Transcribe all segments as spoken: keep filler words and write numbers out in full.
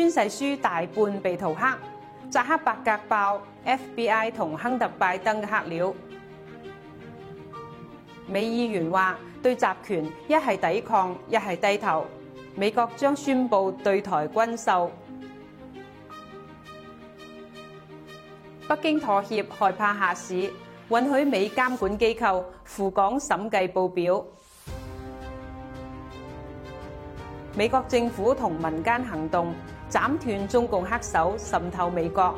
宣誓書大半被塗黑，扎克伯格爆 F B I 同亨特拜登嘅黑料。美議員話對集權一係抵抗，一係低頭。美國將宣布對台軍售。北京妥協，害怕下市，允許美監管機構赴港審計報表。美國政府同民間行動，斬斷中共黑手滲透美國。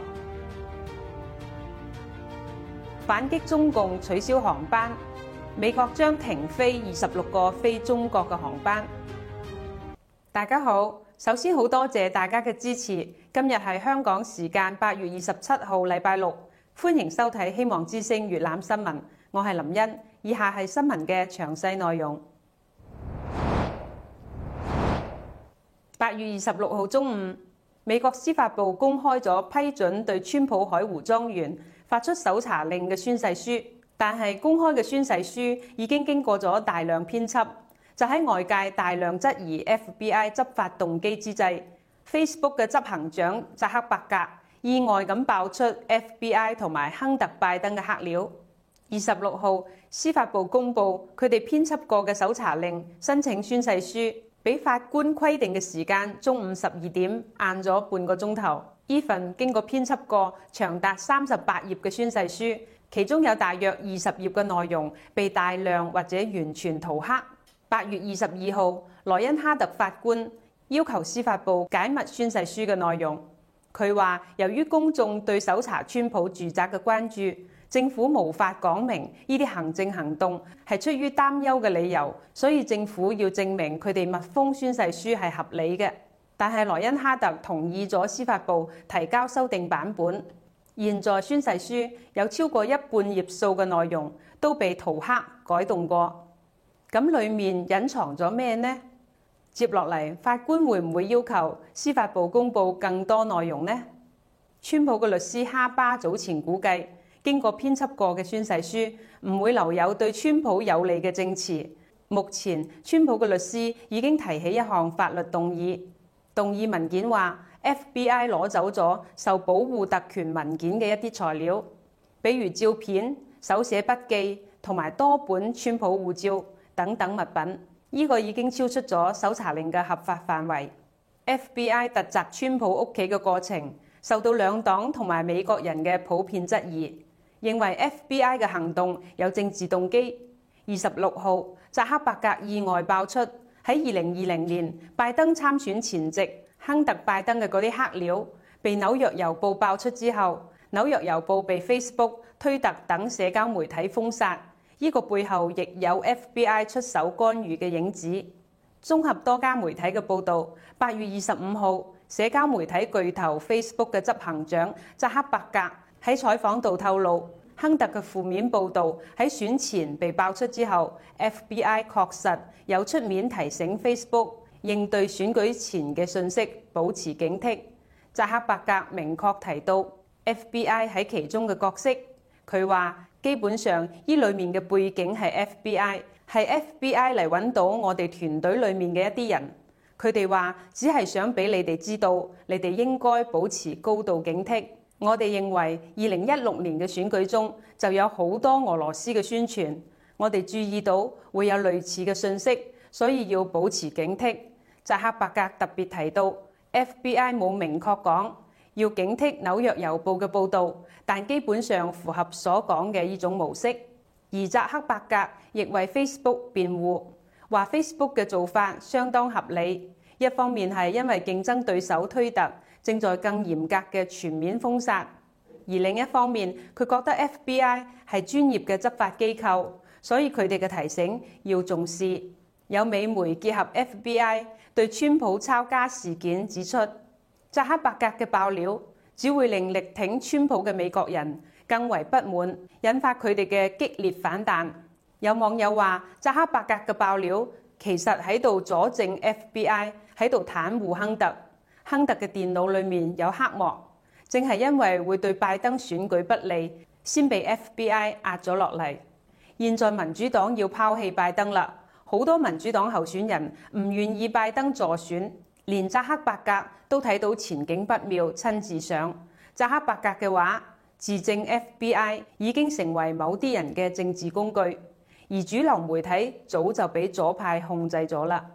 反擊中共取消航班，美國將停飛二十六個飛中國嘅航班。大家好，首先好多謝大家嘅支持。今日係香港時間八月二十七號，禮拜六，歡迎收睇希望之聲粵覽新聞。我係林茵，以下係新聞嘅詳細內容。八月二十六號中午，美國司法部公開咗批准對川普海湖莊園發出搜查令嘅宣誓書，但係公開嘅宣誓書已經經過咗大量編輯。就喺外界大量質疑 F B I 執法動機之際， Facebook 嘅執行長扎克伯格意外咁爆出 F B I 同埋亨特拜登嘅黑料。二十六號，司法部公佈佢哋編輯過嘅搜查令申請宣誓書，比法官規定嘅時間中午十二點晏咗半個鐘頭。呢份經過編輯過長達三十八頁嘅宣誓書，其中有大約二十頁嘅內容被大量或者完全塗黑。八月二十二號，萊恩哈特法官要求司法部解密宣誓書嘅內容。佢話，由於公眾對搜查川普住宅嘅關注，政府無法講明呢啲行政行動係出於擔憂嘅理由，所以政府要證明佢哋密封宣誓書係合理嘅。但係萊恩哈特同意咗司法部提交修訂版本。現在宣誓書有超過一半頁數嘅內容都被塗黑改動過。咁裡面隱藏咗咩呢？接落嚟，法官會唔會要求司法部公佈更多內容呢？川普嘅律師哈巴早前估計，經過編輯過嘅宣誓書唔會留有對川普有利嘅證詞。目前，川普嘅律師已經提起一項法律動議，動議文件話 F B I 攞走咗受保護特權文件嘅一啲材料，比如照片、手寫筆記同埋多本川普護照等等物品，呢、這個已經超出咗搜查令嘅合法範圍。F B I 突襲川普屋企嘅過程受到兩黨同埋美國人嘅普遍質疑，認為 F B I 嘅行動有政治動機。二十六號，扎克伯格意外爆出喺二零二零年拜登參選前夕，亨特拜登嘅嗰啲黑料被紐約郵報爆出之後，紐約郵報被 Facebook、推特等社交媒體封殺。呢個背後亦有 F B I 出手干預嘅影子。綜合多家媒體嘅報導，八月二十五號，社交媒體巨頭 Facebook 嘅執行長扎克伯格喺採訪度透露，亨特嘅負面報導喺選前被爆出之後， F B I 確實有出面提醒 Facebook 應對選舉前嘅信息保持警惕。扎克伯格明確提到 F B I 喺其中嘅角色，佢話，基本上，呢裡面嘅背景係 F B I， 係 F B I 嚟揾到我哋團隊裡面嘅一啲人。佢哋話只係想俾你哋知道，你哋應該保持高度警惕。我哋認為二零一六年嘅選舉中就有好多俄羅斯嘅宣傳，我哋注意到會有類似嘅信息，所以要保持警惕。扎克伯格特別提到 F B I 冇明確講要警惕紐約郵報嘅報導，但基本上符合所講嘅呢種模式。而扎克伯格亦為 Facebook 辯護，話 Facebook 嘅做法相當合理。一方面係因為競爭對手推特正在更嚴格嘅全面封殺，而另一方面佢覺得 F B I 係專業嘅執法機構，所以佢哋嘅提醒要重視。有美媒結合 F B I 對川普抄家事件指出，扎克伯格嘅爆料只會令力挺川普嘅美國人更為不滿，引發佢哋嘅激烈反彈。有網友話，扎克伯格嘅爆料其實喺度佐證 F B I 喺度袒護亨特。亨特嘅電腦裡面有黑幕，正係因為會對拜登選舉不利，先被 F B I 壓咗落嚟。現在民主黨要拋棄拜登啦，好多民主黨候選人唔願意拜登助選。 連扎克伯格都睇到前景不妙，親自上。扎克伯格嘅話，自證 F B I 已經成為某啲人嘅政治工具，而主流媒體早就俾左派控制咗啦。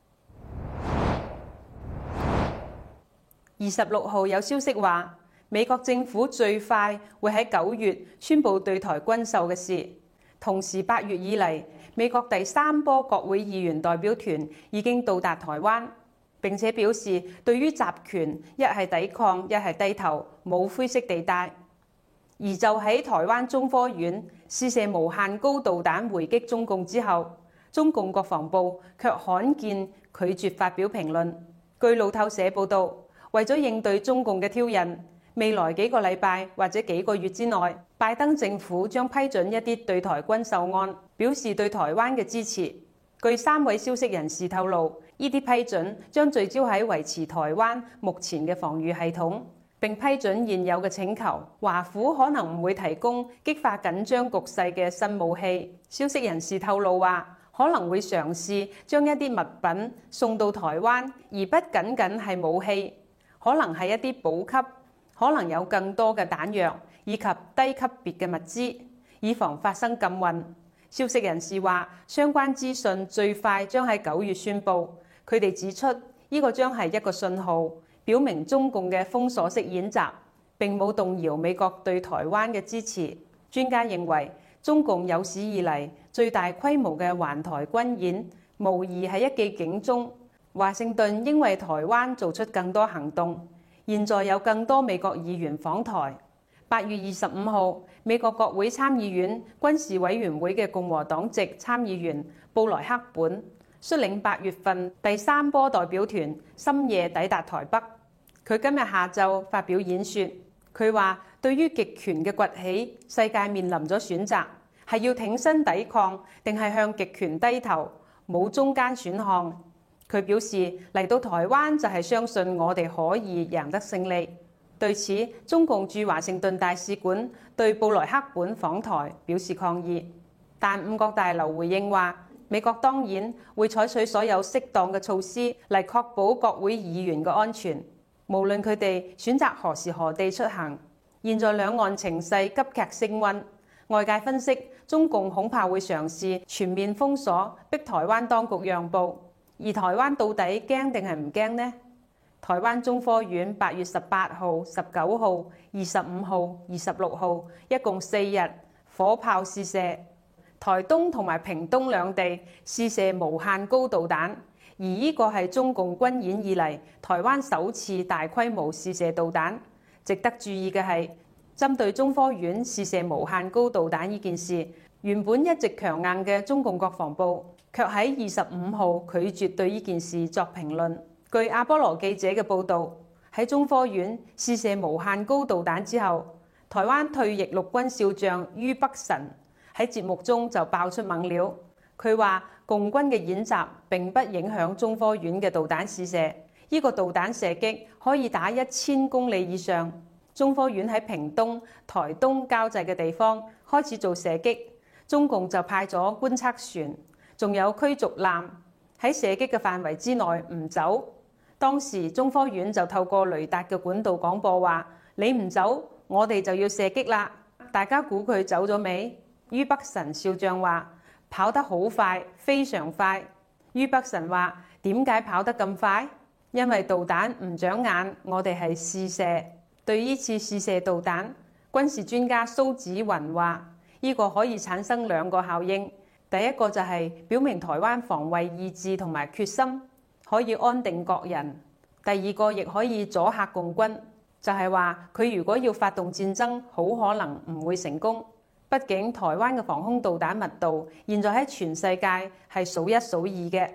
二十六號有消息話，美國政府最快會喺九月宣布對台軍售嘅事。同時八月以嚟，美國第三波國會議員代表團已經到達台灣，並且表示對於集權一係抵抗，一係低頭，冇灰色地帶。而就喺台灣中科院試射無限高導彈回擊中共之後，中共國防部卻罕見拒絕發表評論。據路透社報導，為咗應對中共嘅挑釁，未來幾個禮拜或者幾個月之內，拜登政府將批准一啲對台軍售案，表示對台灣嘅支持。據三位消息人士透露，呢啲批准將聚焦喺維持台灣目前嘅防禦系統，並批准現有嘅請求。華府可能唔會提供激化緊張局勢嘅新武器。消息人士透露話，可能會嘗試將一啲物品送到台灣，而不僅僅係武器，可能係一啲補給，可能有更多嘅彈藥以及低級別嘅物資，以防發生禁運。消息人士話，相關資訊最快將喺九月宣佈。佢哋指出，呢個將係一個信號，表明中共嘅封鎖式演習並冇動搖美國對台灣嘅支持。專家認為，中共有史以嚟最大規模嘅環台軍演，無疑係一記警鐘。華盛頓應為台灣做出更多行動。現在有更多美國議員訪台。八月二十五號，美國國會參議院軍事委員會嘅共和黨籍參議員布萊克本率領八月份第三波代表團深夜抵達台北。佢今日下晝發表演說，佢話對於極權嘅崛起，世界面臨咗選擇，係要挺身抵抗，定係向極權低頭，冇中間選項。佢表示嚟到台灣就係相信我哋可以贏得勝利。對此，中共駐華盛頓大使館對布萊克本訪台表示抗議，但五角大樓回應話，美國當然會採取所有適當嘅措施嚟確保國會議員嘅安全，無論佢哋選擇何時何地出行。現在兩岸情勢急劇升溫，外界分析中共恐怕會嘗試全面封鎖，逼台灣當局讓步。而台灣到底驚定係唔驚呢？台灣中科院八月十八號、十九號、二十五號、二十六號一共四日火炮試射，台東同埋屏東兩地試射無限高導彈，而呢個係中共軍演以嚟台灣首次大規模試射導彈。值得注意嘅係，針對中科院試射無限高導彈呢件事，原本一直強硬嘅中共國防部卻喺二十五號拒絕對呢件事作評論。據阿波羅記者嘅報導，喺中科院試射無限高導彈之後，台灣退役陸軍少將于北辰喺節目中就爆出猛料。佢話共軍嘅演習並不影響中科院嘅導彈試射，呢個導彈射擊可以打一千公里以上。中科院喺屏東、台東交際嘅地方開始做射擊，中共就派咗觀測船，仲有驅逐艦喺射擊嘅範圍之內唔走。當時中科院就透過雷達嘅管道廣播話：你唔走，我哋就要射擊啦。大家估佢走咗未？于北辰少將話：跑得好快，非常快。于北辰話：點解跑得咁快？因為導彈唔長眼，我哋係試射。對呢次試射導彈，軍事專家蘇紫雲話：呢個可以產生兩個效應。第一個就係表明台灣防衛意志同埋決心，可以安定國人。第二個亦可以阻嚇共軍，就係話佢如果要發動戰爭，好可能唔會成功。畢竟台灣嘅防空導彈密度現在喺全世界係數一數二嘅。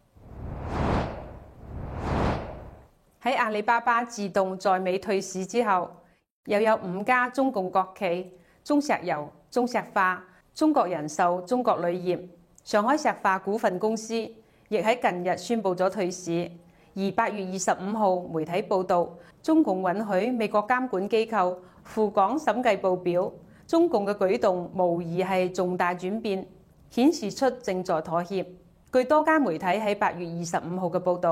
喺阿里巴巴自動在美退市之後，又有五家中共國企，中石油、中石化、中國人壽、中國鋁業、上海石化股份公司亦喺近日宣布咗退市。而八月二十五號媒體報導，中共允許美國監管機構赴港審計報表，中共嘅舉動無疑係重大轉變，顯示出正在妥協。據多家媒體喺八月二十五號嘅報導，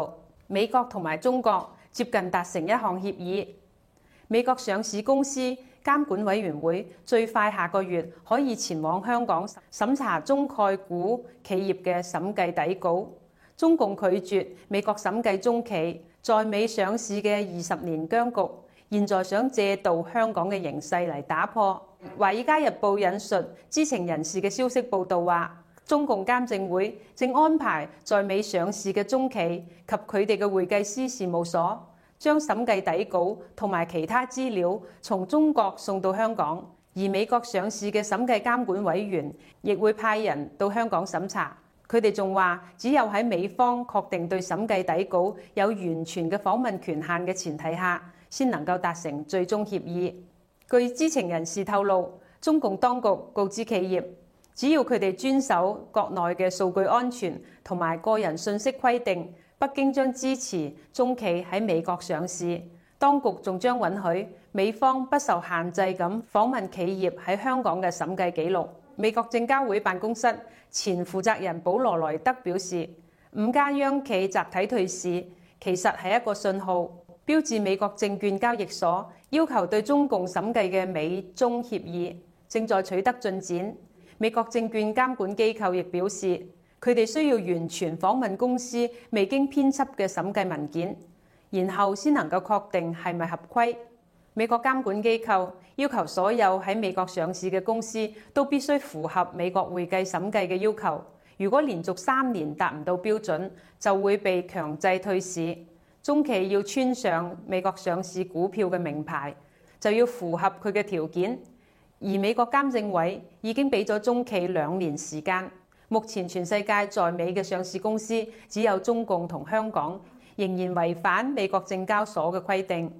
美國同埋中國接近達成一項協議，美國上市公司監管委員會最快下個月可以前往香港審查中概股企業嘅審計底稿。中共拒絕美國審計中企在美上市嘅二十年僵局，現在想借道香港嘅形勢嚟打破。《華爾街日報》引述知情人士嘅消息報導話，中共監證會正安排在美上市嘅中企及佢哋嘅會計師事務所，將審計底稿同埋其他資料從中國送到香港，而美國上市嘅審計監管委員亦會派人到香港審查。佢哋仲話，只有喺美方確定對審計底稿有完全嘅訪問權限嘅前提下，先能夠達成最終協議。據知情人士透露，中共當局告知企業，只要佢哋遵守國內嘅數據安全同埋個人信息規定，北京將支持中企喺美國上市。當局仲將允許美方不受限制咁訪問企業喺香港嘅審計記錄。美國證交會辦公室前負責人保羅萊德表示，五家央企集體退市其實係一個信號，標誌美國證券交易所要求對中共審計嘅美中協議正在取得進展。美國證券監管機構亦表示，佢哋需要完全訪問公司未經編輯嘅審計文件，然後先能夠確定係咪合規。美國監管機構要求所有喺美國上市嘅公司都必須符合美國會計審計嘅要求，如果連續三年達唔到標準，就會被強制退市。中企要穿上美國上市股票嘅名牌，就要符合佢嘅條件，而美國監證委已經俾咗中企兩年時間。目前全世界在美嘅上市公司只有中共同香港，仍然違反美國證交所嘅規定。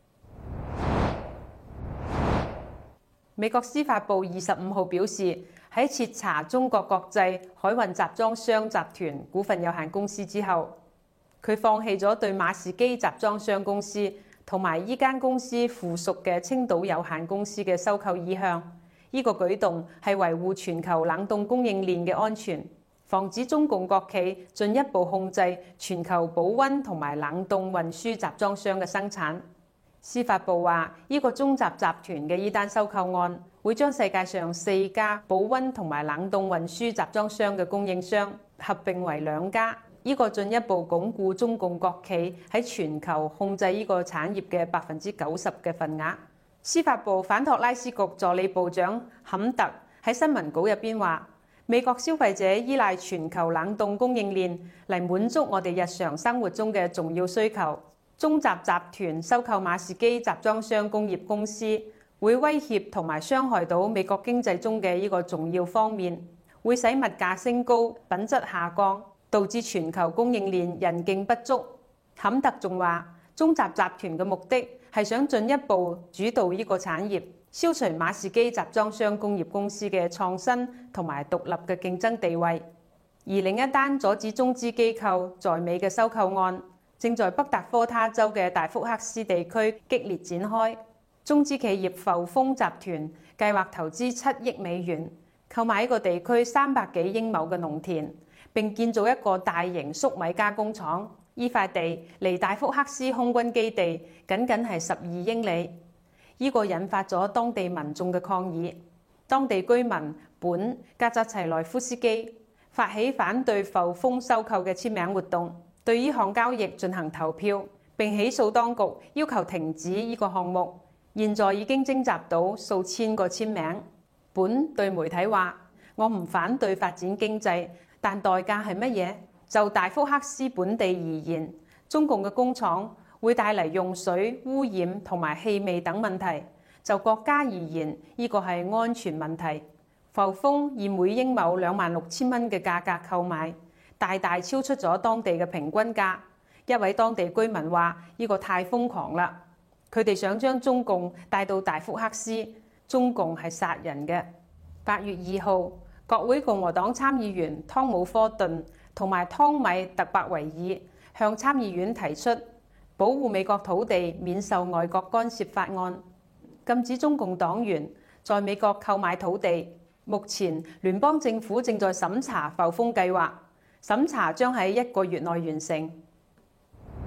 美國司法部二十五號表示，喺徹查中國國際海運集裝箱集團股份有限公司之後，佢放棄咗對馬士基集裝箱公司同埋依間公司附屬嘅青島有限公司嘅收購意向。呢個舉動係維護全球冷凍供應鏈嘅安全，防止中共國企進一步控制全球保溫同埋冷凍運輸集裝箱嘅生產。司法部話，呢個中集集團嘅呢單收購案會將世界上四家保溫同埋冷凍運輸集裝箱嘅供應商合併為兩家，呢個進一步鞏固中共國企喺全球控制呢個產業嘅百分之九十嘅份額。司法部反托拉斯局助理部長坎特喺新聞稿入邊話，美國消費者依賴全球冷凍供應鏈嚟滿足我哋日常生活中嘅重要需求。中集集團收購馬士基集裝箱工業公司，會威脅同埋傷害到美國經濟中嘅呢個重要方面，會使物價升高、品質下降，導致全球供應鏈人競不足。坎特仲話，中集集團嘅目的係想進一步主導呢個產業，消除馬士基集裝箱工業公司嘅創新同埋獨立嘅競爭地位。而另一單阻止中資機構在美嘅收購案，正在北達科他州嘅大福克斯地區激烈展開。中資企業阜豐集團計劃投資七億美元購買一個地區三百幾英畝嘅農田，並建造一個大型粟米加工廠。依塊地離大福克斯空軍基地僅僅係十二英里。呢個引發咗當地民眾嘅抗議。當地居民本格扎齊萊夫斯基發起反對阜豐收購嘅簽名活動，對呢項交易進行投票，並起訴當局，要求停止呢個項目。現在已經徵集到數千個簽名。本對媒體話：我唔反對發展經濟，但代價係乜嘢？就大福克斯本地而言，中共嘅工廠會帶嚟用水污染同埋氣味等問題。就國家而言，呢個係安全問題。阜豐以每英畝兩萬六千蚊嘅價格購買，大大超出咗當地嘅平均價。一位當地居民話：呢個太瘋狂啦！佢哋想將中共帶到大福克斯，中共係殺人嘅。八月二號，國會共和黨參議員湯姆科頓同埋湯米特伯維爾向參議院提出保護美國土地免受外國干涉法案，禁止中共黨員在美國購買土地。目前聯邦政府正在審查阜豐計劃，審查將喺一個月內完成。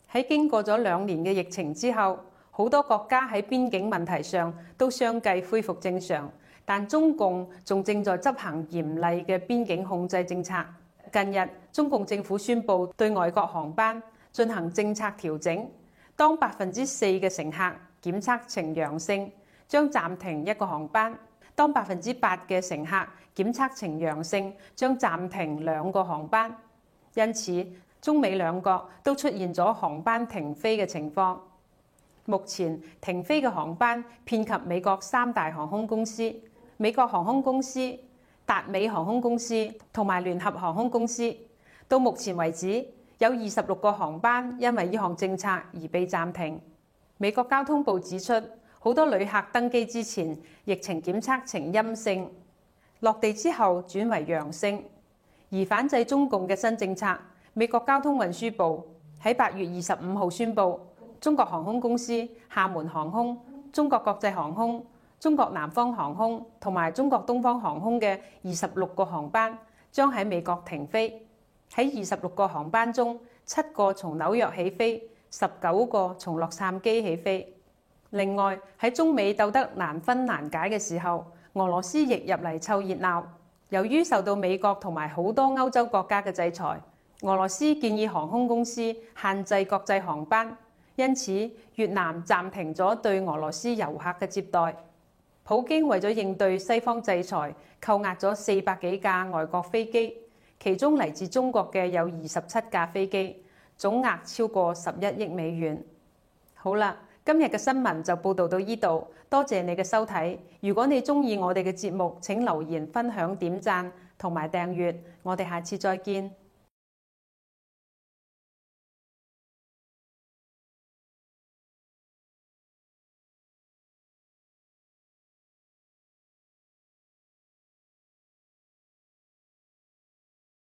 喺經過咗兩年嘅疫情之後，好多國家喺邊境問題上都相繼恢復正常，但中共仲正在執行嚴厲嘅邊境控制政策。近日，中共政府宣布對外國航班進行政策調整，當百分之四嘅乘客檢測呈陽性，將暫停一個航班；當百分之八嘅乘客檢測呈陽性，將暫停兩個航班。因此，中美兩國都出現咗航班停飛嘅情況。目前停飛嘅航班遍及美國三大航空公司：美國航空公司、達美航空公司同埋聯合航空公司。到目前為止，有二十六個航班因為呢項政策而被暫停。美國交通部指出，好多旅客登機之前疫情檢測呈陰性，落地之後轉為陽性。而反制中共嘅新政策，美國交通運輸部喺八月二十五號宣布，中國航空公司、廈門航空、中國國際航空、中國南方航空同埋中國東方航空嘅二十六個航班將喺美國停飛。喺二十六個航班中，七個從紐約起飛，十九個從洛杉磯起飛。另外，喺中美鬥得難分難解嘅時候，俄羅斯亦入嚟湊熱鬧。由於受到美國同埋好多歐洲國家嘅制裁，俄羅斯建議航空公司限制國際航班，因此越南暫停咗對俄羅斯遊客嘅接待。普京為咗應對西方制裁，扣押咗四百幾架外國飛機，其中嚟自中國嘅有二十七架飛機，總額超過十一億美元。好啦，今日嘅新聞就報導到呢度，多謝你嘅收睇。如果你鍾意我哋嘅節目，請留言、分享、點讚同埋訂閱。我哋下次再見。